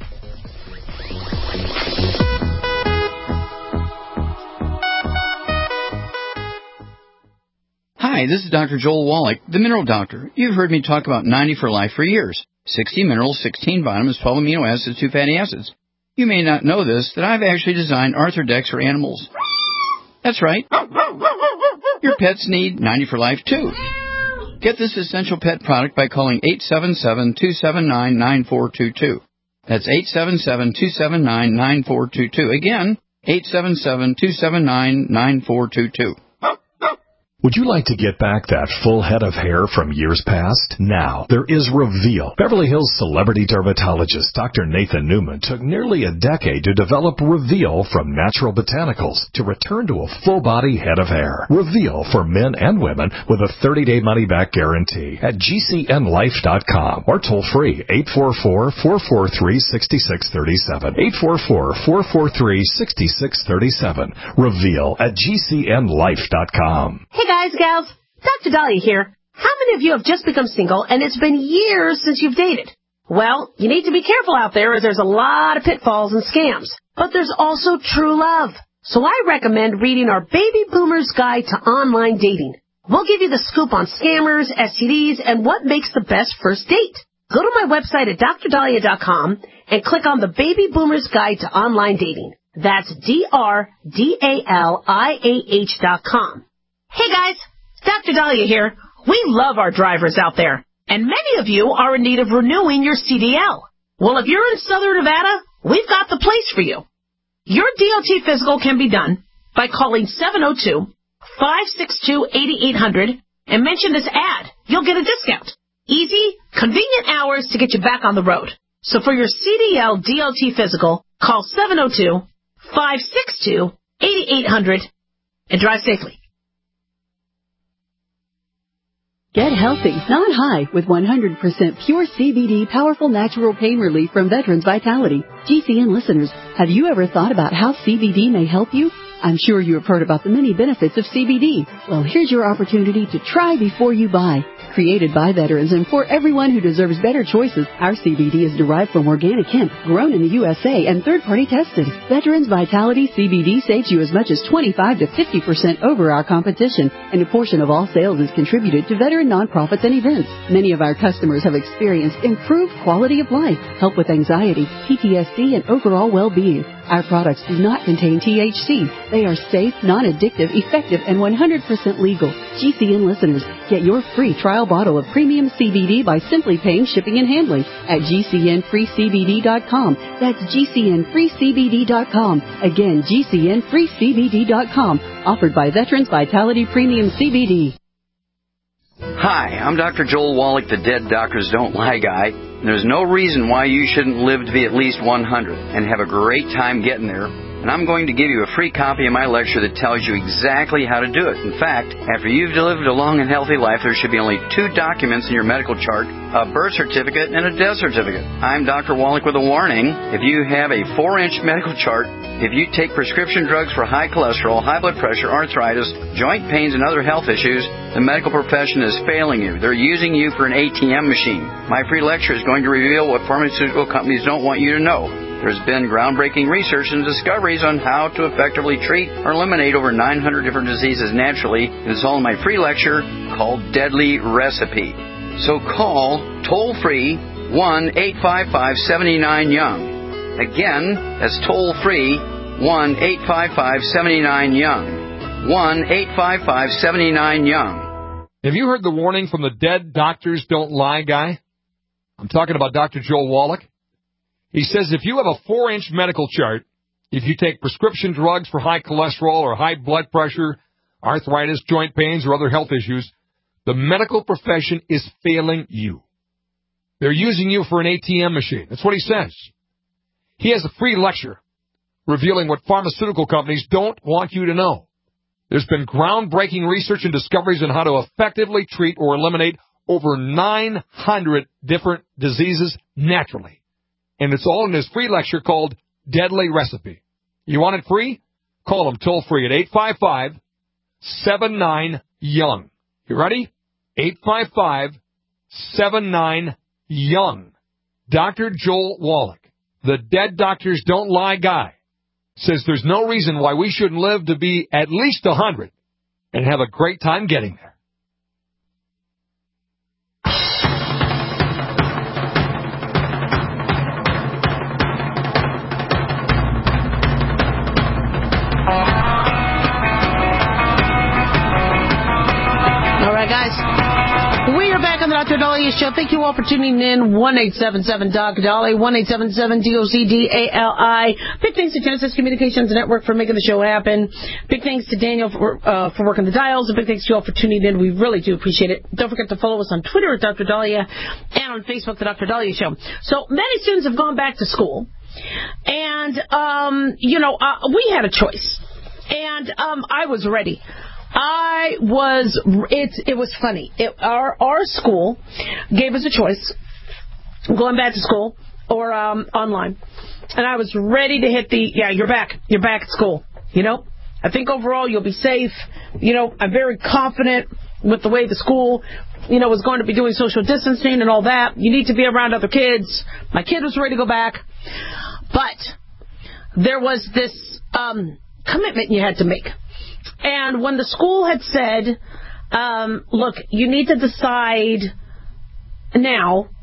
Hi, this is Doctor Joel Wallach, the Mineral Doctor. You've heard me talk about ninety for Life for years. sixty minerals, sixteen vitamins, twelve amino acids, two fatty acids. You may not know this, that I've actually designed Arthrodex for animals. That's right. Your pets need ninety for Life, too. Get this essential pet product by calling eight seven seven, two seven nine, nine four two two. That's eight seven seven, two seven nine, nine four two two. Again, eight seven seven, two seven nine, nine four two two. Would you like to get back that full head of hair from years past? Now, there is Reveal. Beverly Hills celebrity dermatologist Doctor Nathan Newman took nearly a decade to develop Reveal from natural botanicals to return to a full-body head of hair. Reveal for men and women with a thirty-day money-back guarantee at G C N life dot com or toll-free eight four four, four four three, six six three seven. eight four four, four four three, six six three seven. Reveal at G C N life dot com. Hey guys, gals, Doctor Dahlia here. How many of you have just become single and it's been years since you've dated? Well, you need to be careful out there as there's a lot of pitfalls and scams. But there's also true love. So I recommend reading our Baby Boomer's Guide to Online Dating. We'll give you the scoop on scammers, S T Ds, and what makes the best first date. Go to my website at dr dahlia dot com and click on the Baby Boomer's Guide to Online Dating. That's D R D A L I A H dot com. Hey guys, Doctor Dahlia here. We love our drivers out there, and many of you are in need of renewing your C D L. Well, if you're in Southern Nevada, we've got the place for you. Your D O T physical can be done by calling seven oh two, five six two, eight eight hundred and mention this ad. You'll get a discount. Easy, convenient hours to get you back on the road. So for your C D L D O T physical, call seven oh two, five six two, eight eight hundred and drive safely. Get healthy, not high, with one hundred percent pure C B D powerful natural pain relief from Veterans Vitality. G C N listeners, have you ever thought about how C B D may help you? I'm sure you have heard about the many benefits of C B D. Well, here's your opportunity to try before you buy. Created by veterans and for everyone who deserves better choices, our C B D is derived from organic hemp, grown in the U S A and third-party tested. Veterans Vitality C B D saves you as much as twenty-five to fifty percent over our competition, and a portion of all sales is contributed to veteran nonprofits and events. Many of our customers have experienced improved quality of life, help with anxiety, P T S D, and overall well-being. Our products do not contain T H C. They are safe, non-addictive, effective, and one hundred percent legal. G C N listeners, get your free trial bottle of premium C B D by simply paying shipping and handling at G C N free C B D dot com. That's G C N free C B D dot com. Again, G C N free C B D dot com. Offered by Veterans Vitality Premium C B D. Hi, I'm Doctor Joel Wallach, the Dead Doctors Don't Lie guy. There's no reason why you shouldn't live to be at least one hundred and have a great time getting there. And I'm going to give you a free copy of my lecture that tells you exactly how to do it. In fact, after you've lived a long and healthy life, there should be only two documents in your medical chart, a birth certificate and a death certificate. I'm Doctor Wallach with a warning. If you have a four-inch medical chart, if you take prescription drugs for high cholesterol, high blood pressure, arthritis, joint pains, and other health issues, the medical profession is failing you. They're using you for an A T M machine. My free lecture is going to reveal what pharmaceutical companies don't want you to know. There's been groundbreaking research and discoveries on how to effectively treat or eliminate over nine hundred different diseases naturally. It's all in my free lecture called Deadly Recipe. So call toll-free one eight five five, seven nine, young. Again, that's toll-free one eight five five, seven nine, young. one eight five five, seven nine, young. Have you heard the warning from the Dead Doctors Don't Lie guy? I'm talking about Doctor Joel Wallach. He says if you have a four-inch medical chart, if you take prescription drugs for high cholesterol or high blood pressure, arthritis, joint pains, or other health issues, the medical profession is failing you. They're using you for an A T M machine. That's what he says. He has a free lecture revealing what pharmaceutical companies don't want you to know. There's been groundbreaking research and discoveries on how to effectively treat or eliminate over nine hundred different diseases naturally. And it's all in his free lecture called Deadly Recipe. You want it free? Call him toll-free at eight five five, seven nine, young. You ready? eight five five, seven nine, young. Doctor Joel Wallach, the Dead Doctors Don't Lie guy, says there's no reason why we shouldn't live to be at least one hundred and have a great time getting there. All right, guys. We are back on the Doctor Dahlia Show. Thank you all for tuning in. one eight seven seven, D O C, Dahlia, one eight seven seven, D O C, D A L I. Big thanks to Genesis Communications Network for making the show happen. Big thanks to Daniel for, uh, for working the dials. And big thanks to you all for tuning in. We really do appreciate it. Don't forget to follow us on Twitter at Doctor Dahlia and on Facebook, The Doctor Dahlia Show. So many students have gone back to school. And, um, you know, uh, we had a choice. And um, I was ready. I was, it, it was funny. It, our, our school gave us a choice, going back to school or um, online. And I was ready to hit the, yeah, you're back. You're back at school. You know, I think overall you'll be safe. You know, I'm very confident with the way the school, you know, was going to be doing social distancing and all that. You need to be around other kids. My kid was ready to go back. But there was this um, commitment you had to make. And when the school had said, um, look, you need to decide now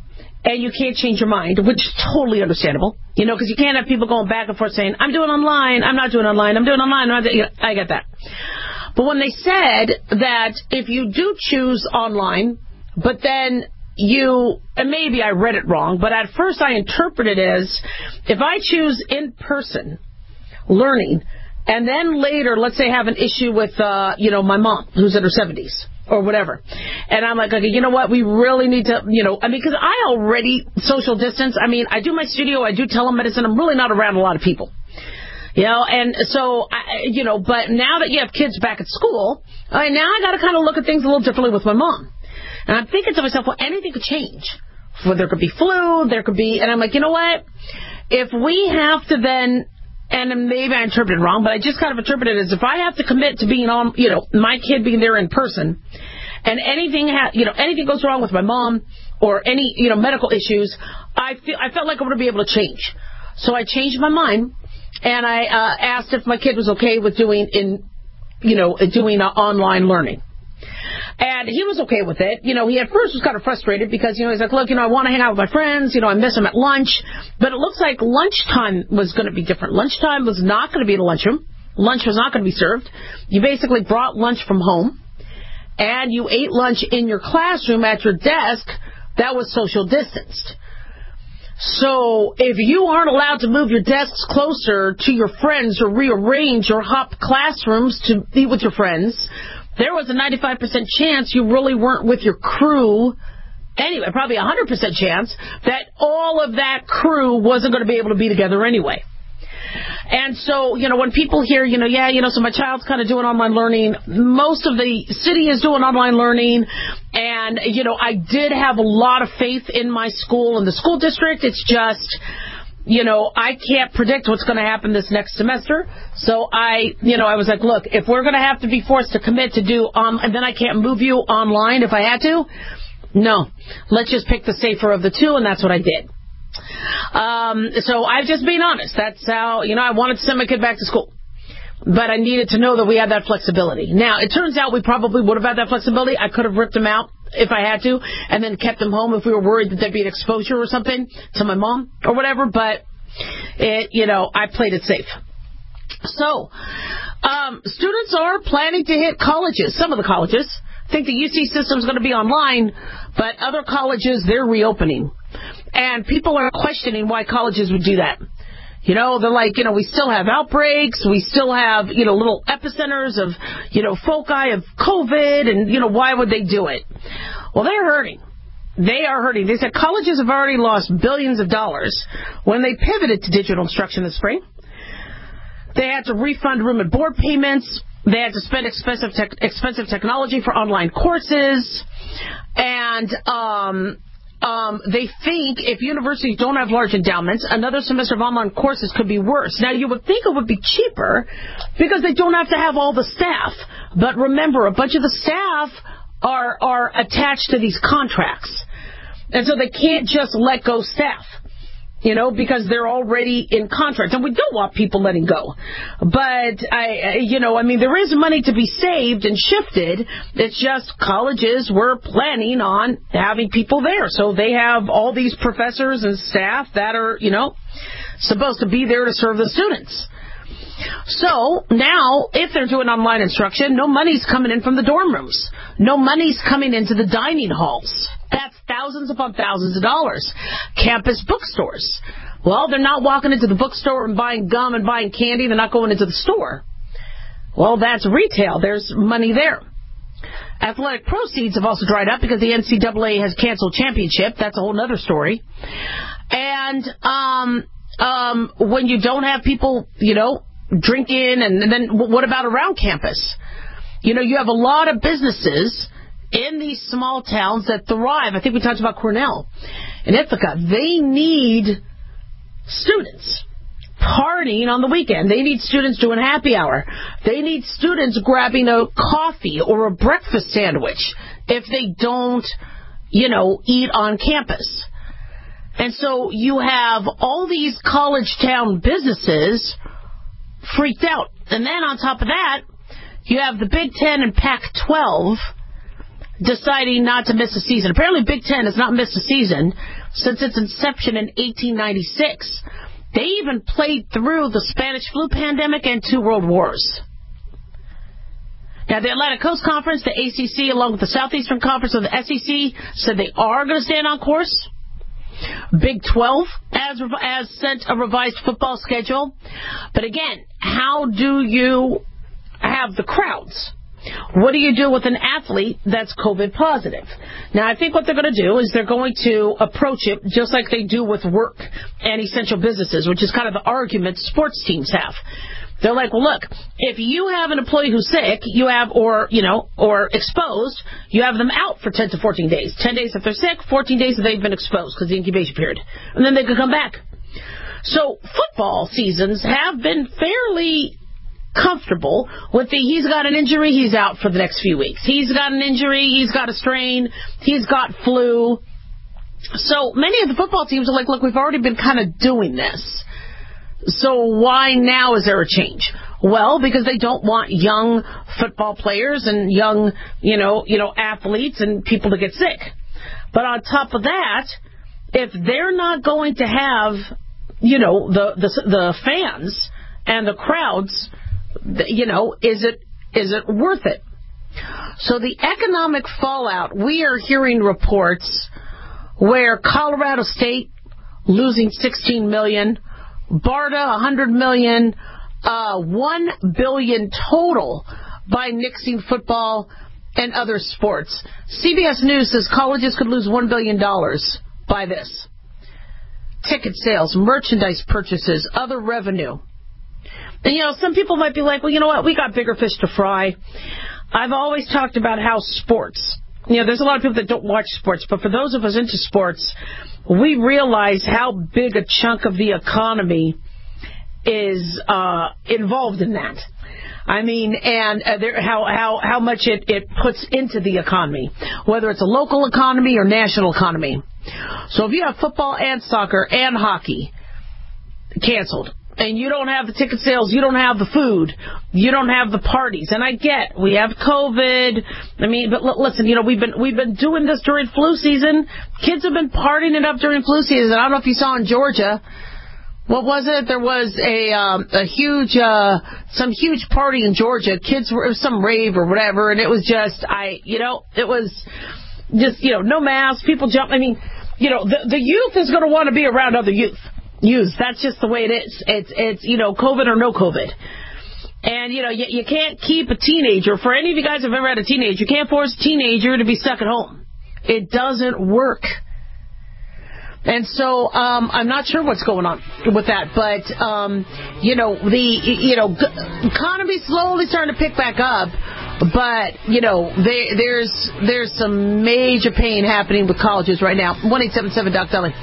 and you can't change your mind, which is totally understandable, you know, because you can't have people going back and forth saying, I'm doing online, I'm not doing online, I'm doing online, I'm not doing, you know, I get that. But when they said that if you do choose online, but then you, and maybe I read it wrong, but at first I interpreted it as, if I choose in-person learning, and then later, let's say, have an issue with, uh, you know, my mom, who's in her seventies, or whatever. And I'm like, okay, you know what? We really need to, you know, I mean, because I already social distance. I mean, I do my studio, I do telemedicine. I'm really not around a lot of people. You know, and so, I, you know, but now that you have kids back at school, I, now I got to kind of look at things a little differently with my mom. And I'm thinking to myself, well, anything could change. Well, there could be flu, there could be, and I'm like, you know what? If we have to then, and maybe I interpreted it wrong, but I just kind of interpreted it as if I have to commit to being on, you know, my kid being there in person, and anything, ha- you know, anything goes wrong with my mom or any, you know, medical issues, I feel I felt like I would be able to change. So I changed my mind, and I uh, asked if my kid was okay with doing in, you know, doing uh, online learning. And he was okay with it. You know, he at first was kind of frustrated because, you know, he's like, look, you know, I want to hang out with my friends. You know, I miss them at lunch. But it looks like lunchtime was going to be different. Lunchtime was not going to be in the lunchroom. Lunch was not going to be served. You basically brought lunch from home, and you ate lunch in your classroom at your desk that was social distanced. So if you aren't allowed to move your desks closer to your friends or rearrange or hop classrooms to be with your friends, there was a ninety-five percent chance you really weren't with your crew. Anyway, probably a one hundred percent chance that all of that crew wasn't going to be able to be together anyway. And so, you know, when people hear, you know, yeah, you know, so my child's kind of doing online learning, most of the city is doing online learning, and, you know, I did have a lot of faith in my school and the school district. It's just, you know, I can't predict what's going to happen this next semester. So I, you know, I was like, look, if we're going to have to be forced to commit to do, um, and then I can't move you online if I had to, no, let's just pick the safer of the two, and that's what I did. Um, so I've just been honest. That's how, you know, I wanted to send my kid back to school, but I needed to know that we had that flexibility. Now, it turns out we probably would have had that flexibility. I could have ripped him out if I had to, and then kept him home if we were worried that there'd be an exposure or something to my mom or whatever, but it, you know, I played it safe. So, um, students are planning to hit colleges, some of the colleges. I think the U C system is going to be online, but other colleges, they're reopening. And people are questioning why colleges would do that. You know, they're like, you know, we still have outbreaks. We still have, you know, little epicenters of, you know, foci of COVID. And, you know, why would they do it? Well, they're hurting. They are hurting. They said colleges have already lost billions of dollars when they pivoted to digital instruction this spring. They had to refund room and board payments. They had to spend expensive te- expensive technology for online courses. And, um... Um, they think if universities don't have large endowments, another semester of online courses could be worse. Now, you would think it would be cheaper because they don't have to have all the staff. But remember, a bunch of the staff are are attached to these contracts. And so they can't just let go staff, you know, because they're already in contracts. And we don't want people letting go. But, I, you know, I mean, there is money to be saved and shifted. It's just colleges were planning on having people there. So they have all these professors and staff that are, you know, supposed to be there to serve the students. So now, if they're doing online instruction, no money's coming in from the dorm rooms. No money's coming into the dining halls. That's thousands upon thousands of dollars. Campus bookstores. Well, they're not walking into the bookstore and buying gum and buying candy. They're not going into the store. Well, that's retail. There's money there. Athletic proceeds have also dried up because the N C double A has canceled championship. That's a whole other story. And um, um, when you don't have people, you know, drinking, and, and then what about around campus? You know, you have a lot of businesses in these small towns that thrive. I think we talked about Cornell and Ithaca. They need students partying on the weekend. They need students doing happy hour. They need students grabbing a coffee or a breakfast sandwich if they don't, you know, eat on campus. And so you have all these college town businesses freaked out. And then on top of that, you have the Big Ten and Pac twelve deciding not to miss a season. Apparently Big Ten has not missed a season, since its inception in eighteen ninety-six. They even played through the Spanish flu pandemic and two world wars. Now, the Atlantic Coast Conference, the A C C, along with the Southeastern Conference of the S E C, said they are going to stand on course. Big twelve has, has sent a revised football schedule. But again, how do you have the crowds? What do you do with an athlete that's COVID positive? Now, I think what they're going to do is they're going to approach it just like they do with work and essential businesses, which is kind of the argument sports teams have. They're like, well, look, if you have an employee who's sick, you have, or, you know, or exposed, you have them out for ten to fourteen days. ten days if they're sick, fourteen days if they've been exposed because of the incubation period. And then they can come back. So football seasons have been fairly comfortable with the, he's got an injury, he's out for the next few weeks. He's got an injury, he's got a strain, he's got flu. So many of the football teams are like, look, we've already been kind of doing this. So why now is there a change? Well, because they don't want young football players and young, you know, you know, athletes and people to get sick. But on top of that, if they're not going to have, you know, the the, the fans and the crowds, you know, is it is it worth it? So the economic fallout, we are hearing reports where Colorado State losing sixteen million dollars, BARDA one hundred million dollars, uh, one billion dollars total by nixing football and other sports. C B S News says colleges could lose one billion dollars by this. Ticket sales, merchandise purchases, other revenue. And, you know, some people might be like, well, you know what, we got bigger fish to fry. I've always talked about how sports, you know, there's a lot of people that don't watch sports, but for those of us into sports, we realize how big a chunk of the economy is uh, involved in that. I mean, and uh, there, how how how much it, it puts into the economy, whether it's a local economy or national economy. So if you have football and soccer and hockey canceled, and you don't have the ticket sales, you don't have the food, you don't have the parties. And I get, we have COVID. I mean, but l- listen, you know, we've been we've been doing this during flu season. Kids have been partying it up during flu season. I don't know if you saw in Georgia. What was it? There was a um, a huge, uh, some huge party in Georgia. Kids were, it was some rave or whatever, and it was just, I, you know, it was just, you know, no masks, people jump. I mean, you know, the, the youth is going to want to be around other youth. Youth. That's just the way it is. It's, it's, you know, COVID or no COVID. And, you know, you, you can't keep a teenager, for any of you guys who have ever had a teenager, you can't force a teenager to be stuck at home. It doesn't work. And so um, I'm not sure what's going on with that, but um, you know the you know g- economy slowly starting to pick back up, but you know they, there's there's some major pain happening with colleges right now. one eight seven seven Doc Deli.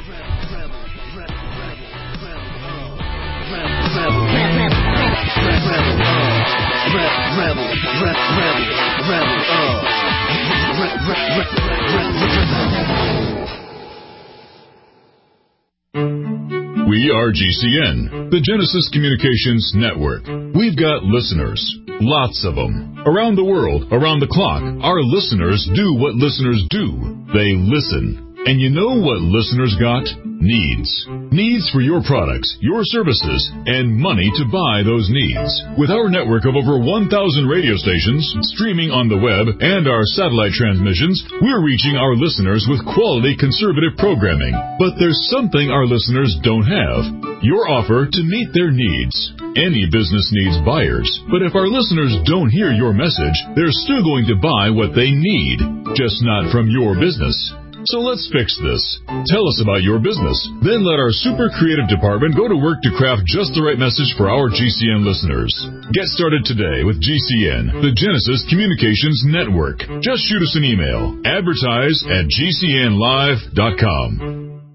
We are G C N, the Genesis Communications Network. We've got listeners, lots of them. Around the world, around the clock, our listeners do what listeners do. They listen. And you know what listeners got? Needs. Needs for your products, your services, and money to buy those needs. With our network of over one thousand radio stations, streaming on the web, and our satellite transmissions, we're reaching our listeners with quality conservative programming. But there's something our listeners don't have. Your offer to meet their needs. Any business needs buyers, but if our listeners don't hear your message, they're still going to buy what they need, just not from your business. So let's fix this. Tell us about your business. Then let our super creative department go to work to craft just the right message for our G C N listeners. Get started today with G C N, the Genesis Communications Network. Just shoot us an email. Advertise at G C N live dot com.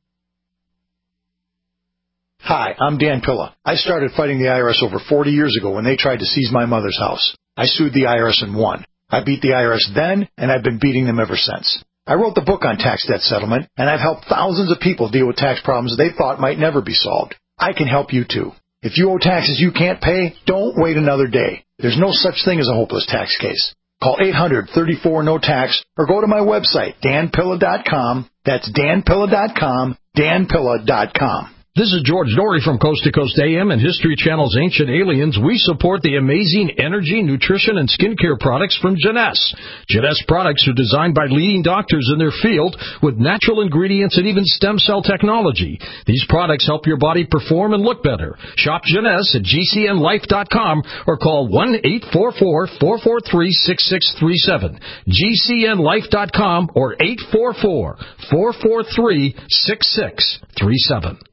Hi, I'm Dan Pilla. I started fighting the I R S over forty years ago when they tried to seize my mother's house. I sued the I R S and won. I beat the I R S then, and I've been beating them ever since. I wrote the book on tax debt settlement, and I've helped thousands of people deal with tax problems they thought might never be solved. I can help you too. If you owe taxes you can't pay, don't wait another day. There's no such thing as a hopeless tax case. Call eight hundred, thirty-four, no tax or go to my website, dan pilla dot com. That's dan pilla dot com, dan pilla dot com. This is George Dory from Coast to Coast A M and History Channel's Ancient Aliens. We support the amazing energy, nutrition, and skincare products from Jeunesse. Jeunesse products are designed by leading doctors in their field with natural ingredients and even stem cell technology. These products help your body perform and look better. Shop Jeunesse at G C N life dot com or call one eight four four, four four three, six six three seven. G C N life dot com or eight four four, four four three, six six three seven.